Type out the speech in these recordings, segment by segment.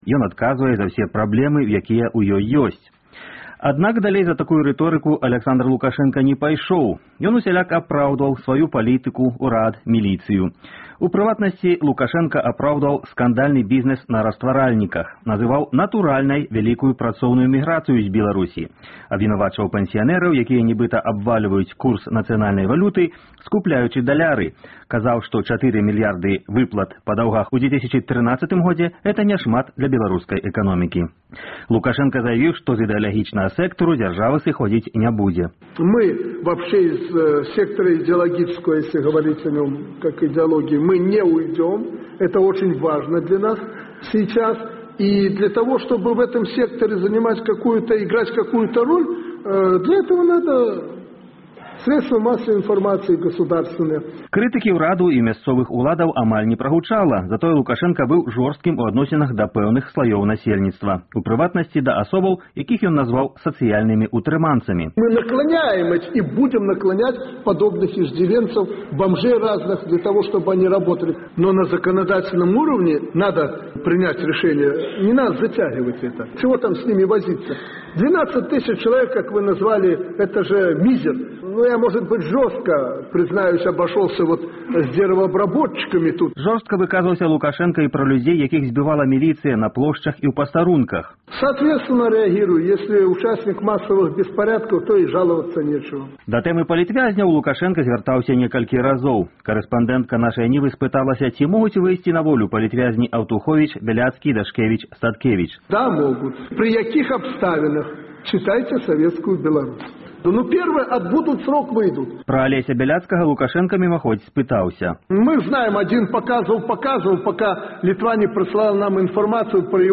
Ён адказвае за ўсе праблемы, якія ў ёй ёсць. Аднак далей за такую рыторыку Александр Лукашенко не пайшоў. Ён усяляк апраўдваў сваю палітыку, урад, міліцыю. У прыватнасці Лукашенко апраўдваў скандальны бізнес на растваральніках, называў натуральнай вялікую працоўную міграцыю з Беларусі, абвінавачваў пенсіянераў, якія нібыта абвальваюць курс нацыянальнай валюты, скупляючы даляры. Казаў, што 4 мільярды выплат па даўгах у 2013 годзе – это няшмат для беларускай эканомікі. Лукашенко заявіў, што з ідэалагічнага сектору дзяржавы сыходзіць не будзе. Мы вообще из сектора идеологического, если говорить о нем как идеологии, мы не уйдем. Это очень важно для нас сейчас. И для того, чтобы в этом секторе играть какую-то роль, для этого надо средства массовой информации государственные. Крытыкі ўраду і мясцовых уладаў амаль не прагучала, затое Лукашенко быў жорсткім у адносінах да пэўных слаёў насельніцтва, у прыватнасці да асобаў, якіх ён назваў сацыяльнымі утрыманцамі. Мы наклоняем и будем наклонять подобных иждивенцев, бомжей разных, для того, чтобы они работали. Но на законодательном уровне надо принять решение, не надо затягивать это. Чего там с ними возиться? 12 тысяч человек, как вы назвали, это же мизер. Ну, я, может быть, жестко, признаюсь, обошелся вот с деревообработчиками тут. Жорстка выказывался Лукашенко и про людей, яких сбивала милиция на площадях и у постарунках. Соответственно, реагирую. Если участник массовых беспорядков, то и жаловаться нечего. Да тэмы палітвязняў Лукашенко звяртаўся некалькі разоў. Карэспандэнтка нашай Нівы спыталася, ці могуць выйсці на волю палітвязні Аўтухович, Беляцкі, Дашкевич, Статкевич. Да, могут. При каких обставинах? Читайте «Советскую Беларусь». Ну, первое, отбудут срок, выйдут. Про Олеся Беляцкага Лукашенко мимоходь спытаўся. Мы знаем, один показывал, пока Литва не прислала нам информацию по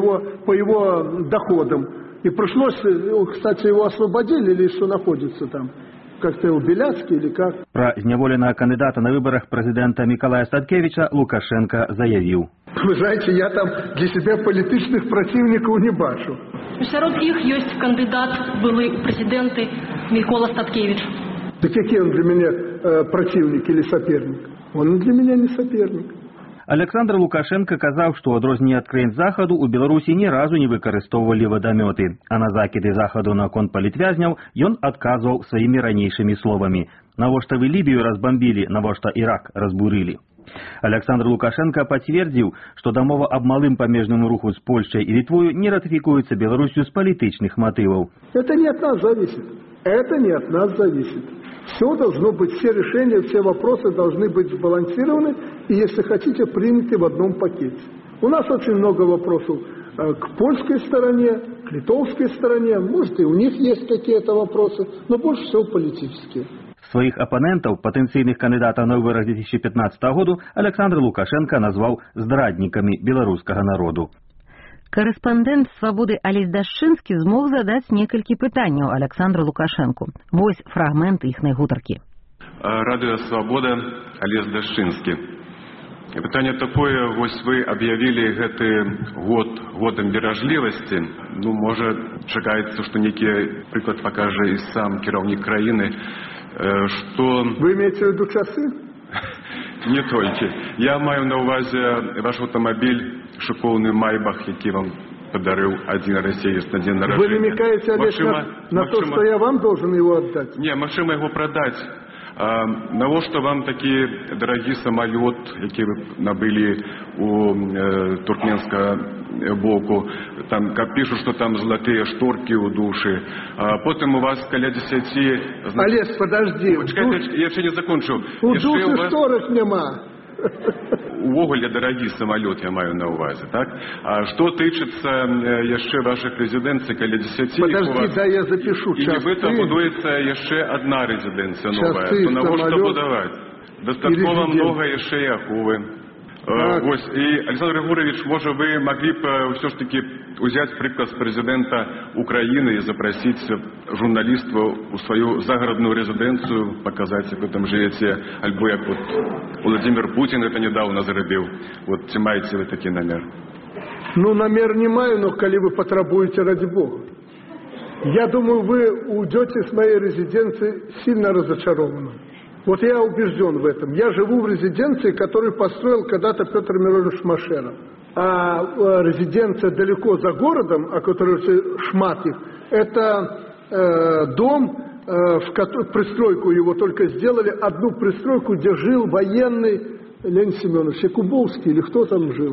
его доходам. И пришлось, кстати, его освободили или что находится там? Как-то его Беляцкий или как? Про зняволеного кандидата на выборах президента Миколая Статкевича Лукашенко заявил. Вы знаете, я там для себя политичных противников не бачу. Сярод іх ёсць кандидат, былы президенты Микола Статкевич. Да какие он для меня противник или соперник? Он для меня не соперник. Александр Лукашенко казаў, што ў адрозненне ад краін захаду у Беларусі ні разу не выкарыстоўвалі вадамёты, а на закіды захаду наконт палітвязняў ён адказваў сваімі ранейшымі словамі. Навошта вы Лібію разбамбілі, навошта Ірак разбурылі. Александр Лукашенко пацвердзіў, што дамова аб малым памежным руху з Польшчай і Літвою не ратыфікуецца Беларусью з палітычных матываў. Это не от нас зависит. Это не от нас зависит. Все должно быть, все решения, все вопросы должны быть сбалансированы и, если хотите, приняты в одном пакете. У нас очень много вопросов к польской стороне, к литовской стороне. Может, и у них есть какие-то вопросы, но больше всего политические. Своих оппонентов, потенциальных кандидатов на выборах 2015 года, Александр Лукашенко назвал здрадниками белорусского народу. Корэспандэнт «Свабоды» Алесь Дашчынскі змог задаць некалькі пытанняў Александру Лукашенку. Вось фрагмент іхнай гутаркі. Радыё «Свабода», Алесь Дашчынскі. Пытанне такое, вось вы аб'явілі гэты год годам беражлівасці. Ну, можа, чакаецца, што нейкі прыклад пакажа і сам кіраўнік краіны, што... Вы имеете в виду часы? Не толькі. Я маю на ўвазе ваш аўтамабіль, шыкоўны Майбах, які вам подарил один расеец на день народжения. Вы намекаете, Олег, на то, что я вам должен его отдать? Не, магчыма его продать. Навошта вам такі дарагі самолет, які вы набылі у туркменскага боку, там пишут, что там золотые шторки у души, а потом у вас каля 10... Олег, подожди. Чекайте, я еще не закончу. У души шторок нема. Увогуле дарагі самолет, я маю на увазе, так? А што тычыцца яшчэ вашых рэзідэнцый, каля 10... Подожди, да я запишу. І нібыта будуецца яшчэ адна рэзідэнцыя новая. То навошта будаваць? Дастаткова много яшчэ і аховы. Вось, і Александр Григорович, можа, вы могли бы все ж таки взять приказ президента Украины и запросить журналистов у свою загородную резиденцию, показать, как вы там живете, альбо як вот Владимир Путин это недавно зарабил. Вот, ці маете вы такой намер? Ну, намер не маю, но коли вы потребуете, ради Бога. Я думаю, вы уйдете с моей резиденции сильно разочарованным. Вот я убежден в этом. Я живу в резиденции, которую построил когда-то Петр Миронович Машеров. а резиденция далеко за городом, о которой шмат их, это дом, в котором пристройку его только сделали, одну пристройку, где жил военный Леонид Семенович Якубовский, или кто там жил.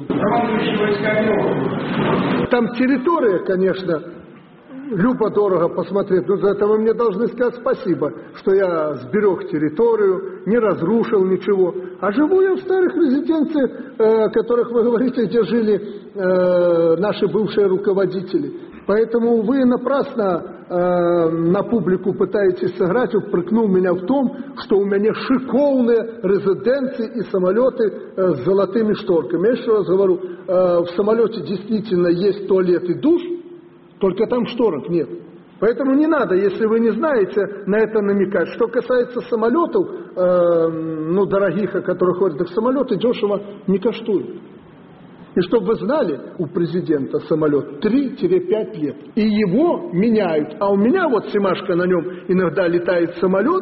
Там территория, конечно, любо-дорого посмотреть, но за это вы мне должны сказать спасибо, что я сберег территорию, не разрушил ничего. А живу я в старых резиденциях, о которых вы говорите, где жили наши бывшие руководители. Поэтому вы напрасно на публику пытаетесь сыграть, упрекнул меня в том, что у меня шиковные резиденции и самолеты с золотыми шторками. Я еще раз говорю, в самолете действительно есть туалет и душ, только там шторок нет. Поэтому не надо, если вы не знаете, на это намекать. Что касается самолетов, дорогих, о которых ходят, так самолеты дешево не коштуют. И чтобы вы знали, у президента самолет 3-5 лет. И его меняют. А у меня вот Семашко, на нем иногда летает самолет,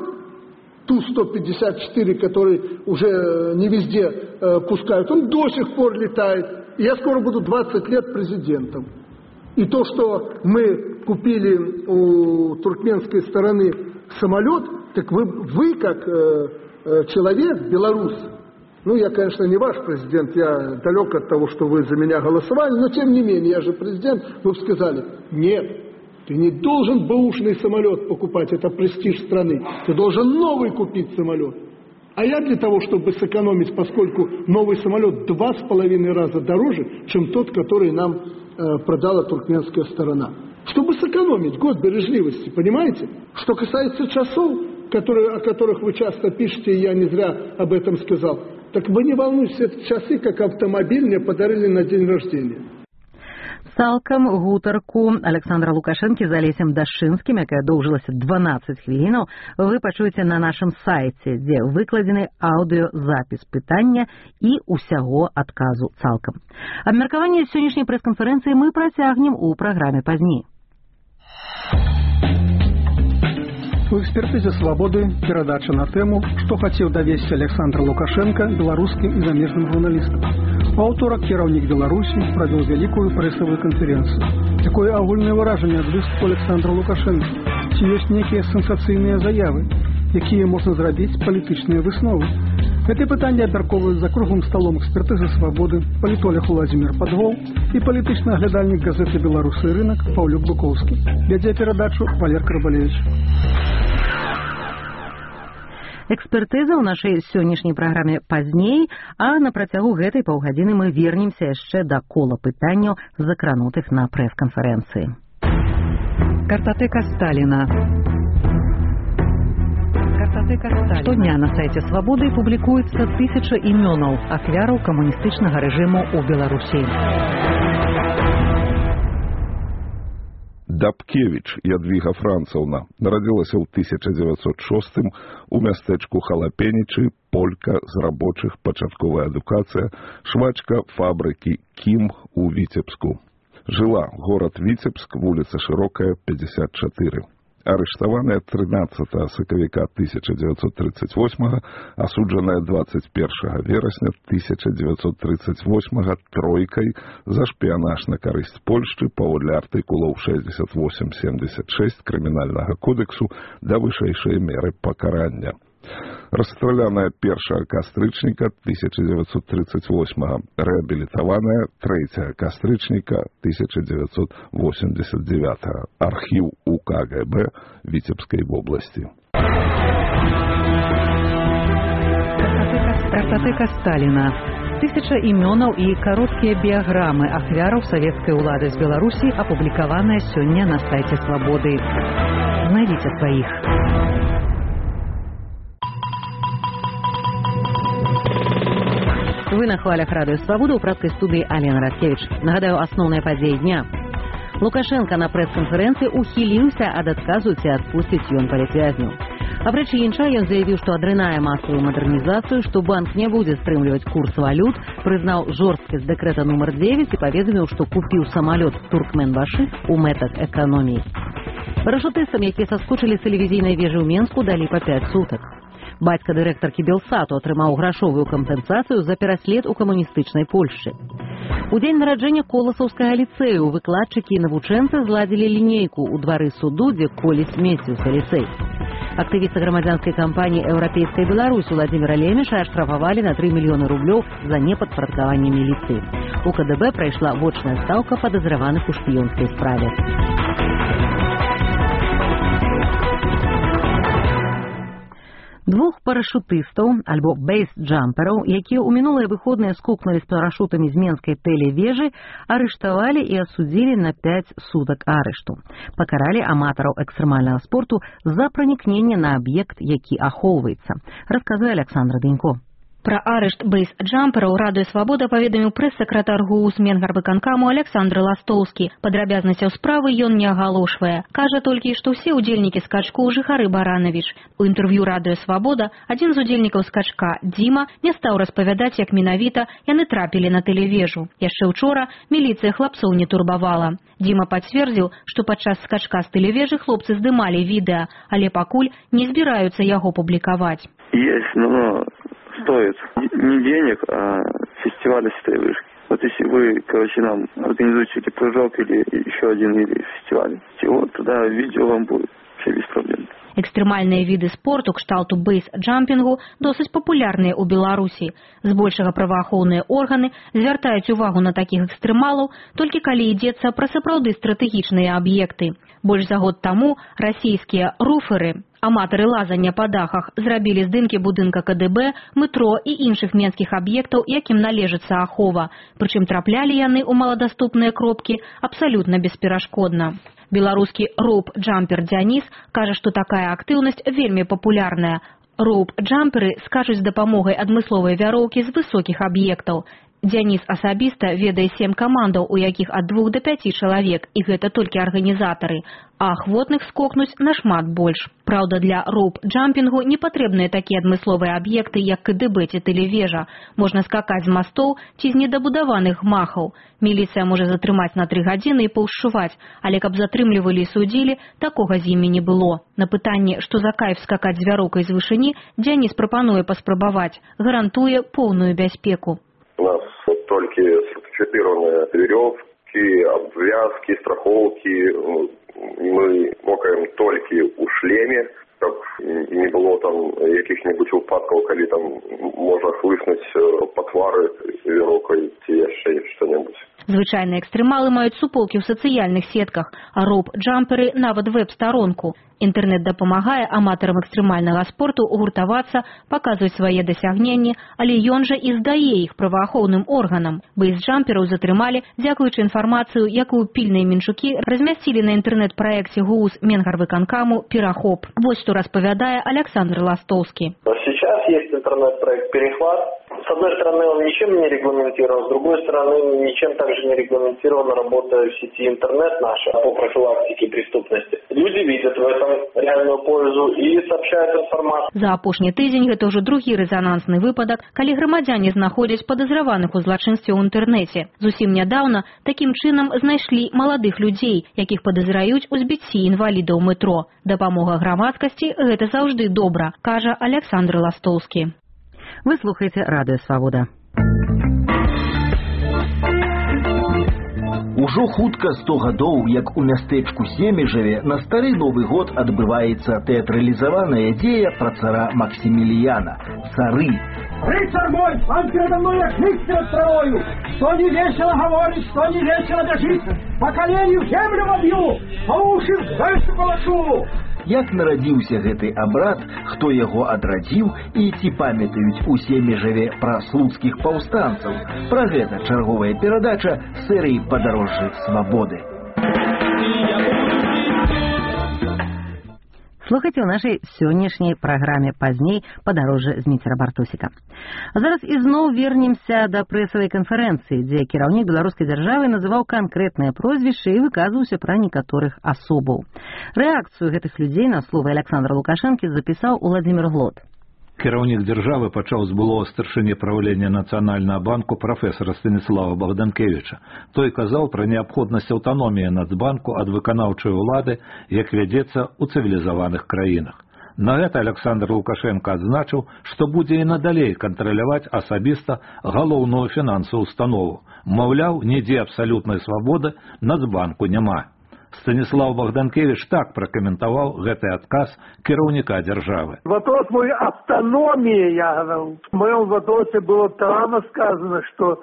Ту-154, который уже не везде пускают, он до сих пор летает. И я скоро буду 20 лет президентом. И то, что мы купили у туркменской стороны самолет, так вы как человек, белорус, я, конечно, не ваш президент, я далек от того, что вы за меня голосовали, но тем не менее, я же президент, вы бы сказали, нет, ты не должен бэушный самолет покупать, это престиж страны, ты должен новый купить самолет. А я для того, чтобы сэкономить, поскольку новый самолет 2,5 раза дороже, чем тот, который нам продала туркменская сторона. Чтобы сэкономить, год бережливости, понимаете? Что касается часов, о которых вы часто пишете, и я не зря об этом сказал, так вы не волнуйтесь, эти часы, как автомобиль, мне подарили на день рождения. Цалкам гутарку Александра Лукашэнкі з Алесем Дашчынскім, якая доўжылася 12 хвілінаў, вы пачуеце на нашым сайце, дзе выкладзены аўдыёзапіс пытання і ўсяго адказу цалкам. Абмеркаванне сённяшняй прэс-канферэнцыі мы працягнем у праграме пазней. У экспертызе «Свободы» перадача на тему «Што хацеў давесці Александр Лукашенко беларускім і замежным журналістам». У аўторак кіраўнік Беларусі правёў вялікую прэсавую канферэнцыю. Якое агульнае выражанне ад выступу Александра Лукашенко? Ці ёсць нейкія сенсацыйныя заявы, якія можна зрабіць палітычныя высновы? Гэтыя пытанні абмяркоўваюць за круглым сталом экспертызы «Свободы» палітолог Уладзімір Падгол і палітычны аглядальнік газеты «Беларусы і рынак» Паўлюк Букоўскі. Вядзе перадачу Валер Карбалевич. Экспертыза ў нашай сённяшняй праграме пазней, а на працягу гэтай паўгадзіны мы вернемся яшчэ да кола пытанняў, закранутых на прэс-канферэнцыі. Картатэка Сталіна. Штодня на сайце «Свободы» публікуецца 1000 імёнаў ахвяраў камуністычнага рэжыму ў Беларусі. Дабкевіч Ядвіга Францаўна нарадзілася ў 1906 у мястэчку Халапенічы, полька з рабочых, пачатковая адукацыя, швачка фабрыкі «Кім» у Віцебску. Жыла горад Віцебск, вуліца Шырокая, 54. Арыштаваная 13 сакавіка 1938, асуджаная 21 верасня 1938 тройкай за шпіянаж на карысць Польшчы паводле артыкулаў 68-76 крымінальнага кодексу да вышэйшай меры пакарання. Расстраляная 1 кастрычніка 1938, рэабілітаваная 3 кастрычніка 1989, архіў УКГБ Віцебскай вобласці. Картатэка Сталіна. 1000 імёнаў і кароткія біяграмы ахвяраў савецкай улады з Беларусі апублікаваныя сёння на сайце «Свободы». Знайдзіце сваіх. Вы на хвалях радыё «Свобода», у прадкай студыі Алена Радкевіч. Нагадаю, асноўныя падзеі дня. Лукашенко на прэс-канферэнцыі ухіліўся ад адказу, ці адпусціць ён палітвязняў. Апрэч іншага, ён заявіў, што адрынае масавую мадэрнізацыю, што банк не будзе стрымліваць курс валют, прызнаў жорсткасць дэкрэта нумар 9 і паведаміў, што купіў самалёт «Туркменбаши» у мэтах эканоміі. Парашутыстам, якія саскочылі з тэлевізійнай вежы ў Менску, далі па 5 сутак. Бацька дырэктаркі Белсату атрымаў грашовую кампенсацыю за пераслед у камуністычнай Польшчы. У дзень нараджэння Коласаўскага ліцэю выкладчыкі і навучэнцы зладзілі лінейку ў двары суду, дзе колісь месціўся ліцэй. Актывіста грамадзянскай кампаніі «Еўрапейская Беларусь» Владзіміра Лемеша аштрафавалі на 3 мільёны рублёў за непадпарадкаванне міліцыі. У КДБ прайшла вочная стаўка падазраваных у шпіёнскай справе. Двух парашутыстаў, альбо бейс-джампераў, якія ў мінулыя выходныя скокнулі з парашутамі з менскай тэлевежы, арыштавалі і асудзілі на 5 сутак арышту. Пакаралі аматараў экстрэмальнага спорту за пранікненне на аб'ект, які ахоўваецца. Расказвае Александра Дэнько. Пра арышт бейс-джампераў Радыё Свабода паведаміў прэс-сакратар ГУУС Менгарвыканкаму Александр Ластоўскі. Падрабязнасцяў справы ён не агалошвае. Кажа толькі, што ўсе ўдзельнікі скачку жыхары Баранавіч. У інтэрв'ю Радыё Свабода адзін з удзельнікаў скачка, Дзіма, не стаў распавядаць, як менавіта яны трапілі на тэлевежу. Яшчэ учора міліцыя хлапцоў не турбавала. Дзіма пацвердзіў, што падчас скачка з тэлевежы хлопцы здымалі відэа, але пакуль не збіраюцца яго публікаваць. Есть, но стоит не денег, а фестиваля с этой вышки. Вот если вы, нам организуете или прыжок, или еще один или фестиваль, вот тогда видео вам будет все без проблем. Экстрэмальныя віды спорту кшталту бейс-джампінгу досыць папулярныя ў Беларусі. Збольшага праваахоўныя органы звяртаюць увагу на такіх экстрэмалаў толькі калі ідзецца пра сапраўды стратэгічныя аб'екты. Больш за год таму расійскія руферы, аматары лазання па дахах, зрабілі здымкі будынка КДБ, метро і іншых менскіх аб'ектаў, якім належыцца ахова. Прычым траплялі яны ў маладаступныя кропкі абсалютна бесперашкодна. Беларускі роуп-джампер Дзяніс кажа, што такая актыўнасць вельмі папулярная. Роуп-джамперы скачуць з дапамогай адмысловай вяроўкі з высокіх аб'ектаў. Дзяніс асабіста ведае 7 камандаў, у якіх ад 2 до 5 чалавек, і гэта толькі арганізатары, а ахвотных скокнуць нашмат больш. Праўда, для роуп-джампінгу не патрэбныя такія адмысловыя аб'екты, як КДБ ці тэлевежа. Можна скакаць з мастоў ці з недабудаваных гмахаў. Міліцыя можа затрымаць на 3 гадзіны і паўшчуваць, але каб затрымлівалі і судзілі, такога з імі не было. На пытанне, што за кайф скакаць з вяроўкай з вышыні, Дзяніс прапануе паспрабаваць, гарантуе поўную бяспеку. У нас только сертифицированные веревки, обвязки, страховки. Мы мокаем только у шлеме, как не было там каких-нибудь упадков, когда там можно хлыснуть потвары веревкой ці яшчэ что-нибудь. Звычайныя экстрэмалы маюць суполкі ў сацыяльных сетках, а роуп-джамперы нават веб-старонку. Інтэрнэт дапамагае аматарам экстрэмальнага спорту гуртавацца, паказваць свае дасягненні, але ён жа і здае іх праваахоўным органам. Бейс-джампераў затрымалі, дзякуючы інфармацыю, якую пільныя менчукі размясцілі на інтэрнэт-праекце ГУУС Менгарвыканкаму «Перахоп». Вось што распавядае Александр Ластоўскі. Сейчас есть интернет-проект «Перехват». С одной стороны, он ничем не регламентирован, с другой стороны, ничем также не регламентирована работа в сети интернет наша по профилактике преступности. Люди видят в этом реальную пользу и сообщают информацию. За апошні тыдзень гэта ўжо другі рэзанансны выпадак, калі грамадзяне знаходзяць падазраваных у злачынстве ў інтэрнэце. Зусім нядаўна такім чынам знайшлі маладых людзей, якіх падазраюць у збіцці інвалідаў метро. Дапамога грамадскасці – гэта заўжды добра, кажа Александр Ластоўскі. Вы слухаеце Радыё Свабода. Ужо хутка 100 гадоў, як у мястэчку Семежаве на стары Новы год адбываецца тэатралізаваная дзея пра цара Максіміліяна – цары. Рыцарь мой, он передо мной як лист перед травою. Что не весело говорит, что не весело бежит. По коленю землю вобью, по уши в гайку полошу. Як нарадзіўся гэты абрад, хто яго адрадзіў і ці памятаюць у Семежаве пра слуцкіх паўстанцаў. Пра гэта чарговая перадача серыі «Падарожжы свабоды». Слухайце ў нашай сённяшняй праграме пазней «Падарожжы» з Міцера Бартусіка. А зараз ізноў вернемся да прэсавай канферэнцыі, дзе кіраўнік беларускай дзяржавы называў канкрэтныя прозвішчы і выказваўся пра некаторых асобаў. Рэакцыю гэтых людзей на словы Александра Лукашэнкі запісаў Уладзімір Глот. Кіраўнік дзяржавы пачаў з былога старшыні правлення Нацыянальнага банку прафесара Станіслава Богданкевіча. Той казаў пра неабходнасць аўтаноміі Нацбанку ад выканаўчай улады, як вядзецца ў цывілізаваных краінах. На гэта Александр Лукашенко адзначыў, што будзе і надалей кантраляваць асабіста галоўную фінансавую установу. Маўляў, нідзе абсалютнай свабоды Нацбанку няма. Станислав Богданкевич так прокомментовал гэты отказ кіраўніка державы. Вопрос мой автономии, я говорю. В моем вопросе было прямо сказано, что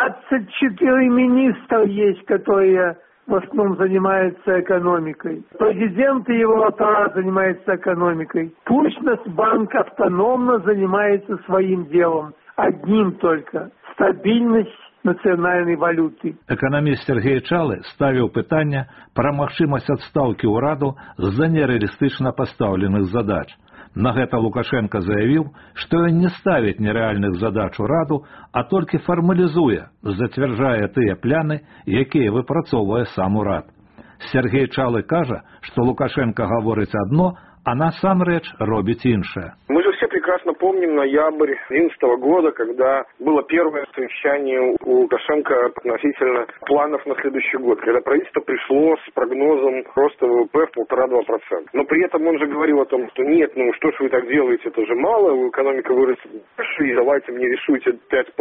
24 министра есть, которые в основном занимаются экономикой. Президент и его аппарат занимаются экономикой. Пусть Нацбанк автономно занимается своим делом. Одним только – стабильность нацыянальнай валюты. Эканаміст Сергей Чалы ставіў пытанне пра магчымасць адстаўкі ўраду з-за нерэалістычна пастаўленых задач. На гэта Лукашенко заявіў, што ён не ставіць нерэальных задач ураду, а толькі фармалізуе, зацвярджае тыя пляны, якія выпрацоўвае сам урад. Сергей Чалы кажа, што Лукашенко гаворыць адно, а насамрэч робіць іншае. Мы же все прекрасно помним ноябрь 2011 года, когда было первое совещание у Лукашенко относительно планов на следующий год, когда правительство пришло с прогнозом роста ВВП в 1,5–2%. Но при этом он же говорил о том, что нет, ну что ж вы так делаете, это же мало, экономика вырастет больше, и давайте мне рисуйте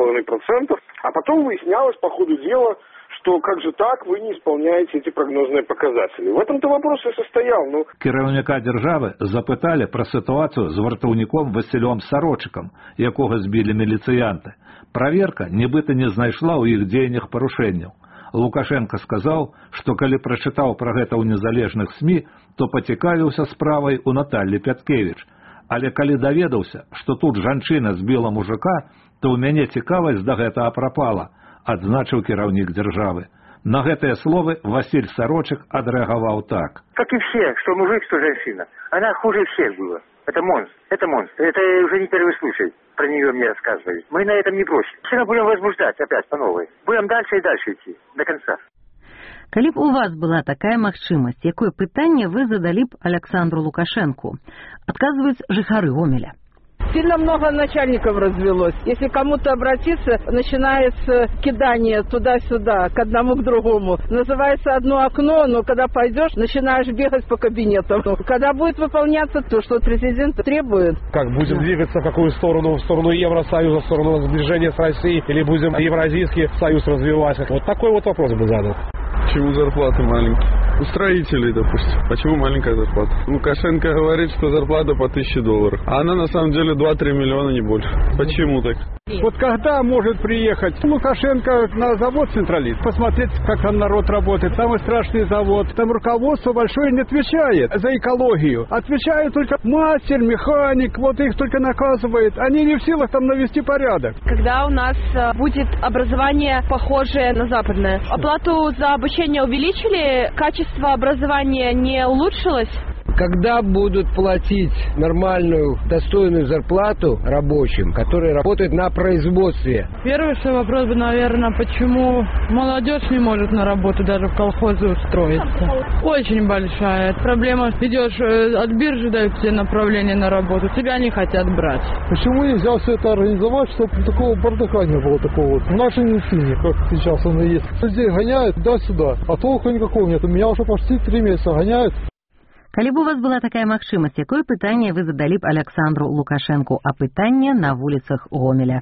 5,5%. А потом выяснялось по ходу дела, что как же так, вы не исполняете эти прогнозные показатели. В этом-то вопрос и состоял. Кіраўніка дзяржавы запыталі пра сітуацыю з вартаўніком Васілём Сарочыкам, якога збілі міліцыянты. Праверка нібыта не знайшла ў іх дзеяннях парушэнняў. Лукашенко сказаў, што калі прачытаў пра гэта ў незалежных СМІ, то пацікавіўся справай у Наталлі Пяткевіч. Але калі даведаўся, што тут жанчына збіла мужика, то ў мяне цікавасць да гэтага прапала, адзначыў кіраўнік дзяржавы. На гэтыя словы Василь Сорочек отреагировал так. Как и все, что мужик, что женщина. Она хуже всех была. Это монстр. Это монстр. Это уже не первый случай. Про нее мне рассказывали. Мы на этом не бросим. Все будем возбуждать опять по новой. Будем дальше и дальше идти. До конца. Калі б у вас была такая магчымасць, якое пытанне вы задалі б Александру Лукашенку? Адказваюць жыхары Гомеля. Сильно много начальников развелось. Если кому-то обратиться, начинается кидание туда-сюда, к одному к другому. Называется одно окно, но когда пойдешь, начинаешь бегать по кабинетам. Когда будет выполняться то, что президент требует. Как будем двигаться в какую сторону? В сторону Евросоюза, в сторону сближения с Россией? Или будем Евразийский союз развивать? Вот такой вот вопрос бы задал. Почему зарплаты маленькие? У строителей, допустим. Почему маленькая зарплата? Лукашенко говорит, что зарплата по $1000. А она на самом деле 2-3 миллиона, не больше. Почему так? Вот когда может приехать Лукашенко на завод «Централит», посмотреть, как там народ работает, самый страшный завод, там руководство большое не отвечает за экологию. Отвечает только мастер, механик, вот их только наказывает. Они не в силах там навести порядок. Когда у нас будет образование похожее на западное, оплату за обучение увеличили, качество образования не улучшилось? Когда будут платить нормальную, достойную зарплату рабочим, которые работают на производстве? Первый вопрос бы, наверное, почему молодежь не может на работу даже в колхозы устроиться. Очень большая проблема. Идешь от биржи, дают тебе направление на работу, тебя не хотят брать. Почему нельзя все это организовать, чтобы такого бардака не было такого? В нашей медицине, как сейчас оно есть. Людей гоняют туда-сюда, а толку никакого нет. Меня уже почти 3 месяца гоняют. Калі б у вас была такая магчымасць, якое пытанне вы задалі б Александру Лукашенку, а пытанне на вуліцах Гомеля?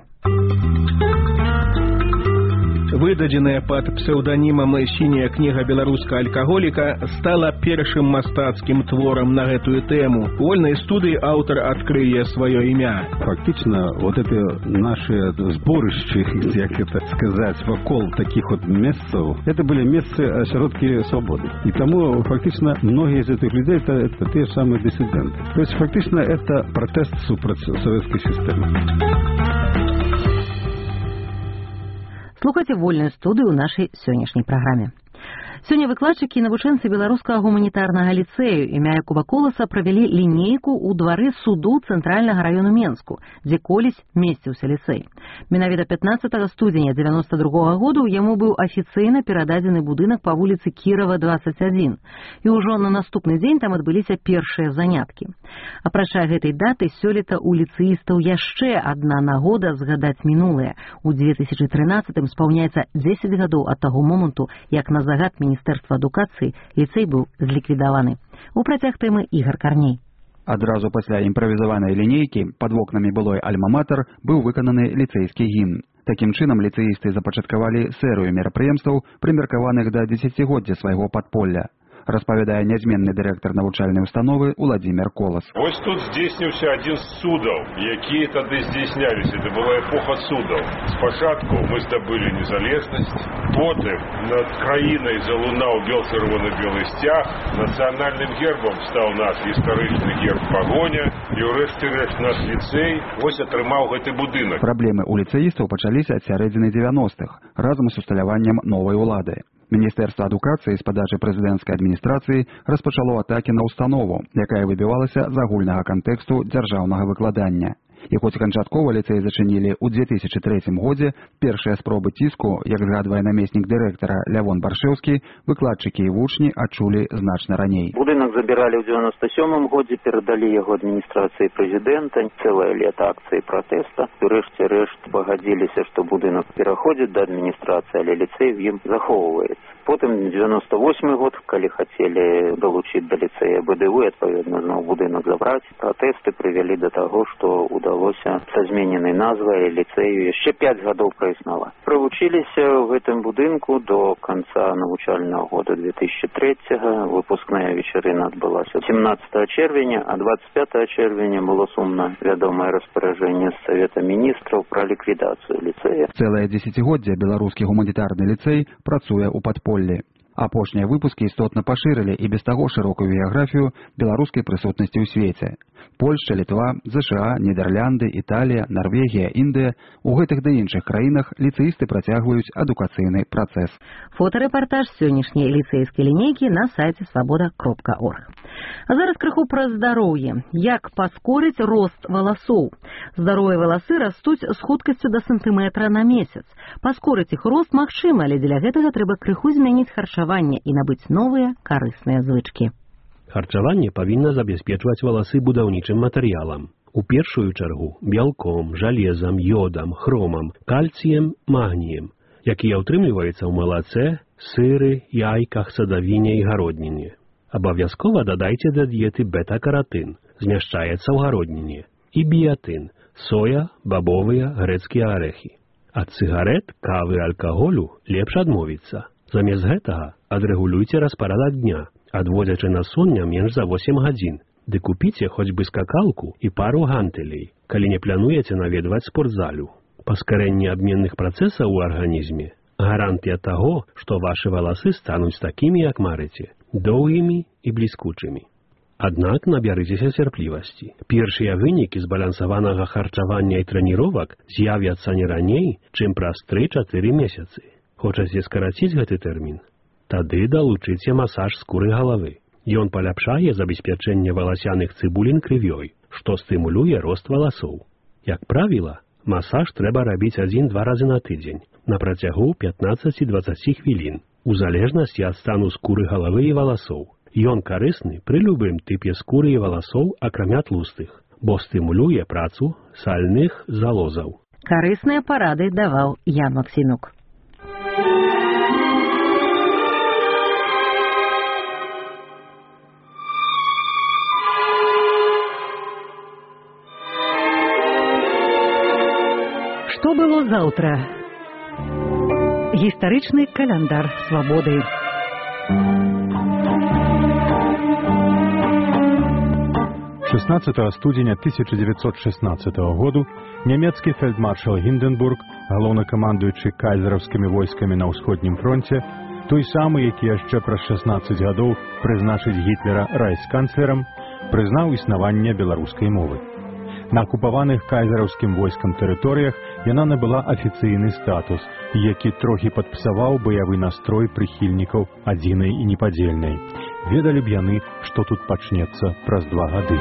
Выдадзеная пад псеўданімам «Сіняя кніга беларускага алкаголіка» стала першым мастацкім творам на гэтую тэму. У вольнай студыі аўтар адкрые сваё імя. Фактично, вот это наши сборища, як это сказать, вокол таких вот месцаў, это были месцы осиротки свободы. И тому фактично многие из этих людей это те самые диссиденты. То есть фактично это протест супротив советской системы. Слухайце вольную студыю ў нашай сённяшняй праграме. Сёння выкладчыкі і навучэнцы беларускага гуманітарнага ліцэю імя Якуба Коласа правялі лінейку ў двары суду Цэнтральнага раёну Менску, дзе колісь месціўся ліцэй. Менавіта 15 студзеня 92 году яму быў афіцыйна перададзены будынак па вуліцы Кірова, 21, і ўжо на наступны дзень там адбыліся першыя заняткі. Апрача гэтай даты сёлета ў ліцэістаў яшчэ адна нагода згадаць мінулае. У 2013-м спаўняецца 10 гадоў ад таго моманту, як на загад Міністэрства адукацыі ліцэй быў зліквідаваны. У працяг тэмы Ігар Карней. Адразу пасля імправізаванай лінейкі пад вокнамі былой альма-матэр быў выкананы ліцэйскі гімн. Такім чынам ліцэісты запачаткавалі серыю мерапрыемстваў, прымеркаваных да дзесяцігоддзя свайго падполля. Распавядае нязменны дырэктар навучальнай установы Уладзімір Колас. Вось тут здзейсніўся адзін з судаў, якія тады здзейсняліся. Это была эпоха судаў. Спачатку мы здабылі незалежнасць, потым над краінай залунаў бел-чырвона-белы сцяг, нацыянальным гербам стаў наш гістарычны герб пагоня, і ўрэшце рэшт наш ліцэй вось атрымаў гэты будынак. Праблемы ў ліцэістаў пачаліся ад сярэдзіны 90-х, разам з усталяваннем новай улады. Міністэрства адукацыі з падачы прэзідэнцкай адміністрацыі распачало атакі на установу, якая выбівалася з агульнага кантэксту дзяржаўнага выкладання. І хоць канчаткова ліцэй зачынілі ў 2003 годзе, першыя спробы ціску, як згадвае намеснік дырэктара Лявон Баршэўскі, выкладчыкі і вучні адчулі значна раней. Будынак забіралі ў 97 годзе, перадалі яго адміністрацыі прэзідэнта, цэлае лета акцыі пратэста. І рэшце рэшт пагадзіліся, што будынак пераходзіць да адміністрацыі, але ліцэй в ім захоўваецца. Потым 98 год, калі хацелі далучыць да ліцэя БДУ, адпаведна зноў будынак забраць, пратэсты прывялі да таго, што удалося са змененай назвай ліцэю яшчэ 5 гадоў праіснаваць. Правучыліся ў гэтым будынку до канца навучальнага года 2003-го. Выпускная вечарына адбылася 17 чэрвеня, а 25 чэрвеня было сумна вядомае распараджэнне з Савета міністраў пра ліквідацыю ліцэя. Цэлае дзесяцігоддзе беларускі гуманітарны ліцэй працуе ў падполлі. Апошнія выпускі істотна пашырылі і без таго шырокую геаграфію беларускай прысутнасці ў свеце. Польшча, Літва, ЗША, Нідерлянды, Італія, Нарвегія, Індыя. У гэтых ды іншых краінах ліцэісты працягваюць адукацыйны працэс. Фотарэпартаж сённяшняй ліцэйскай лінейкі на сайце свабода.орг. А зараз крыху пра здароўе. Як паскорыць рост валасоў? Здаровыя валасы растуць з хуткасцю да сантыметра на месяц. Паскорыць іх рост магчыма, але для гэтага трэба крыху змяніць харчаванне і набыць новыя карысныя звычкі. Харчаванне павінна забяспечваць валасы будаўнічым матэрыялам. У першую чаргу бялком, жалезам, йодам, хромам, кальцыем, магніем, якія ўтрымліваюцца ў малацэ, сыры, яйках, садавіне і гародніне. Абавязкова дадайце да дыеты бета-каратын, змяшчаецца ў гародніне, і біятын, соя, бабовыя, грэцкія арэхі. Ад цыгарэт, кавы, алкаголю лепш адмовіцца. Замест гэтага адрэгулюйце распарадак дня, адводзячы на сон не менш за 8 гадзін. Ды купіце хоць бы скакалку і пару гантэлей, калі не плануеце наведваць спортзалю. Паскарэнне абменных працэсаў у арганізме – гарантыя таго, што вашы валасы стануць такімі, як марыце, доўгімі і бліскучымі. Аднак набярыцеся цярплівасці. Першыя вынікі збалансаванага харчавання і трэніровак з'явяцца не раней, чым праз 3-4 месяцы. Хочаце скараціць гэты тэрмін? Тады далучыце масаж скуры галавы. Ён паляпшае забеспячэнне валасяных цыбулін крывёй, што стымулюе рост валасоў. Як правіла, масаж трэба рабіць 1-2 разы на тыдзень, на працягу 15-20 хвілін, у залежнасці ад стану скуры галавы і валасоў. Ён карысны пры любым тыпе скуры і валасоў, акрамя тлустых, бо стымулюе працу сальных залозаў. Карысныя парады даваў Ян Максімюк. Што было заўтра? Гістарычны каляндар свабоды. «16 студзеня 1916 году нямецкі фельдмаршал Гінденбург, галоўнакамандуючы кайзераўскімі войскамі на ўсходнім фронце, той самы, які яшчэ праз 16 гадоў прызначыць Гітлера райсканцлерам, прызнаў існаванне беларускай мовы. На акупаваных кайзераўскім войскам тэрыторыях яна набыла афіцыйны статус, які трохі падпсаваў баявы настрой прыхільнікаў адзінай і непадзельнай. Ведалі б яны, што тут пачнецца праз 2 гады.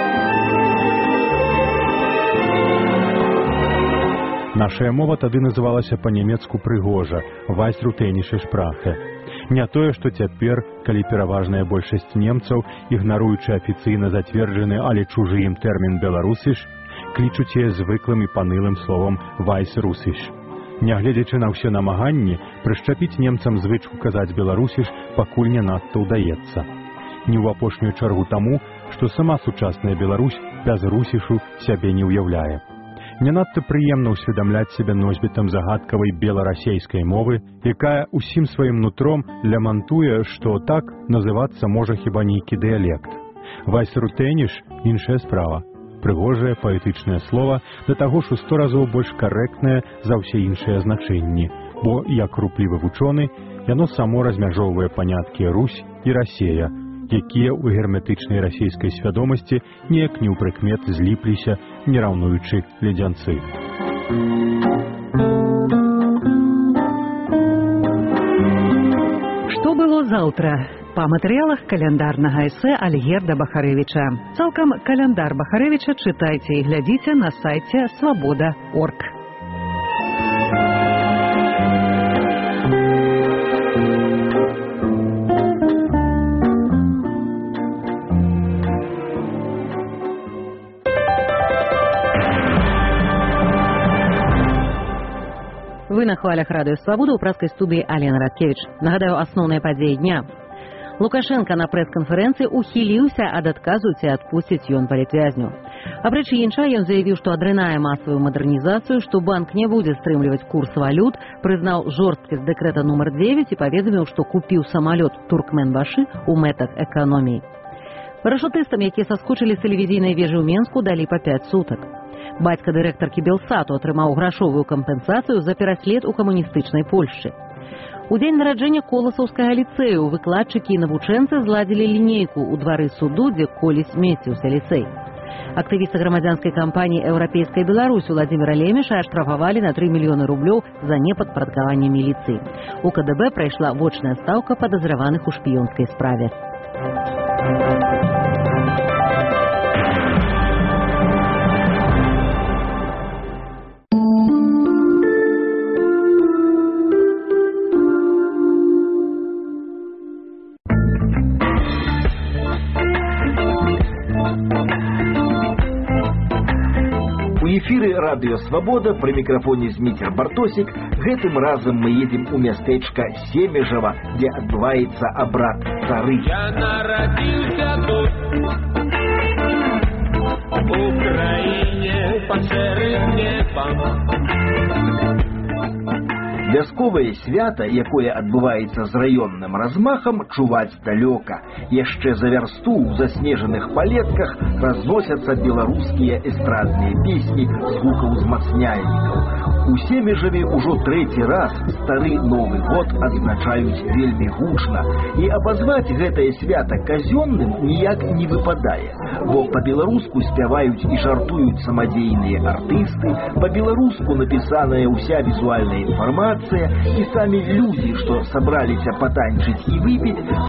Нашая мова тады называлася па-нямецку прыгожа «Вайсрутейніше шпрахе». Не тое, што цяпер, калі пераважная большасць немцаў, ігнаруючы афіцыйна зацверджаны, але чужы ім тэрмін «беларусіш», клічуць яе звыклым і панылым словам «вайсрусіш». Нягледзячы на ўсе намаганні, прышчапіць немцам звычку казаць «беларусіш» пакуль не надта ўдаецца. Не ў апошнюю чаргу таму, што сама сучасная Беларусь без русішу сябе не ўяўляе. Не надта прыемна ўсведамляць сябе носьбітам загадкавай беларасейскай мовы, якая ўсім сваім нутром лямантуе, што так называцца можа хіба нейкі дыялект. Вайсрутэніш – іншая справа. Прыгожае паэтычнае слова, да таго ж у 100 разоў больш карэктнае за ўсе іншыя значэнні, бо, як руплівы вучоны, яно само размяжоўвае паняткі Русь і Расея, якія ў герметычнай расійскай свядомасці неяк неўпрыкмет зліпліся, не раўнуючы ледзянцы. Што было заўтра? Па матэрыялах каляндарнага эсэ Альгерда Бахарэвіча. Цалкам каляндар Бахарэвіча чытайце і глядзіце на сайце свабода.орг. Вы на хвалях радыё «Свабода» ў пражскай студыі Алена Радкевіч. Нагадаю, асноўныя падзеі дня. Лукашенко на прэс-канферэнцыі ухіліўся ад адказу ці адпусціць ён палітвязню. Апроч іншага, ён заявіў, што адрынае масавую мадэрнізацыю, што банк не будзе стрымліваць курс валют, прызнаў жорсткасць дэкрэта нумар 9 і паведаміў, што купіў самалёт Туркменбашы ў мэтах эканоміі. Парашутыстам, якія саскочылі з тэлевізійнай вежы ў Менску, далі па 5 сутак. Бацька дырэктаркі Белсату атрымаў грашовую кампенсацыю за пераслед у камуністычнай Польшчы. У дзень нараджэння Коласаўскага ліцэю выкладчыкі і навучэнцы зладзілі лінейку ў двары суду, дзе колісь месціўся ліцэй. Актывіста грамадзянскай кампаніі «Еўрапейская Беларусь» Владзіміра Лемеша аштрафавалі на 3 мільёны рублёў за непадпарадкаванне міліцыі. У КДБ прайшла вочная стаўка падазраваных у шпіёнскай справе. Эфиры радио «Свобода», при микрофоне Змитер Бартосик. Гэтым разом мы едем у местечка Семежева, где отбывается обрат цары. Я народился тут, в Украине, под шэрым небом. Вясковае свята, якое адбываецца з раённым размахам, чуваць далёка. Яшчэ за вярсту ў заснежаных палетках разносяцца беларускія эстрадныя песні з гукаўзмацняльнікаў. У Семежаве ўжо 3-й раз стары Новы год адзначаюць вельмі гучна. І абазваць гэтае свята казённым ніяк не выпадае. Бо па-беларуску спяваюць і жартуюць самадзейныя артысты, па-беларуску напісаная ўся візуальная інфармацыя, и сами люди, что собрались потанчить и выпить,